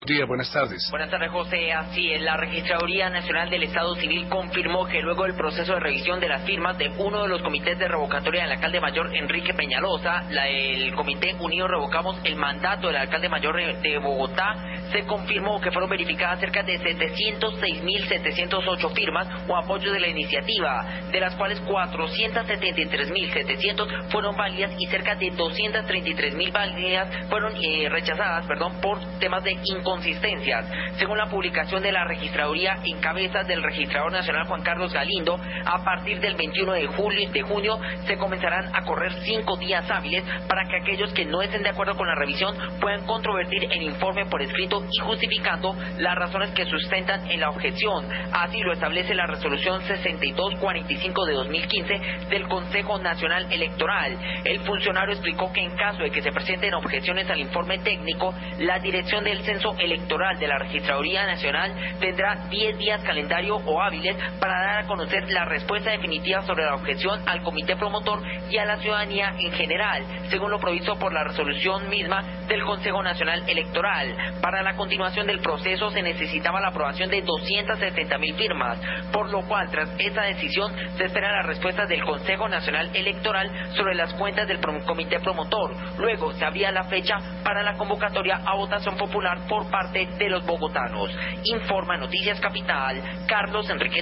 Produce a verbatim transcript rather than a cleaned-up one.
Día, buenas tardes. Buenas tardes, José. Así es, la Registraduría Nacional del Estado Civil confirmó que luego del proceso de revisión de las firmas de uno de los comités de revocatoria del alcalde mayor Enrique Peñalosa, la, el Comité Unido Revocamos el Mandato del alcalde mayor de Bogotá, se confirmó que fueron verificadas cerca de setecientos seis mil setecientos ocho firmas o apoyos de la iniciativa, de las cuales cuatrocientos setenta y tres mil setecientos fueron válidas y cerca de doscientos treinta y tres mil válidas fueron eh, rechazadas, perdón, por temas de inconsistencias. Según la publicación de la Registraduría en cabeza del Registrador Nacional Juan Carlos Galindo, a partir del veintiuno de julio, de junio se comenzarán a correr cinco días hábiles para que aquellos que no estén de acuerdo con la revisión puedan controvertir el informe por escrito y justificando las razones que sustentan en la objeción. Así lo establece la resolución sesenta y dos cuarenta y cinco de dos mil quince del Consejo Nacional Electoral. El funcionario explicó que en caso de que se presenten objeciones al informe técnico, la Dirección del Censo Electoral de la Registraduría Nacional tendrá diez días calendario o hábiles para dar a conocer la respuesta definitiva sobre la objeción al comité promotor y a la ciudadanía en general, según lo previsto por la resolución misma del Consejo Nacional Electoral. Para la continuación del proceso se necesitaba la aprobación de doscientas setenta mil firmas, por lo cual tras esta decisión se espera la respuesta del Consejo Nacional Electoral sobre las cuentas del comité promotor. Luego se abría la fecha para la convocatoria a votación popular por parte de los bogotanos. Informa Noticias Capital, Carlos Enrique.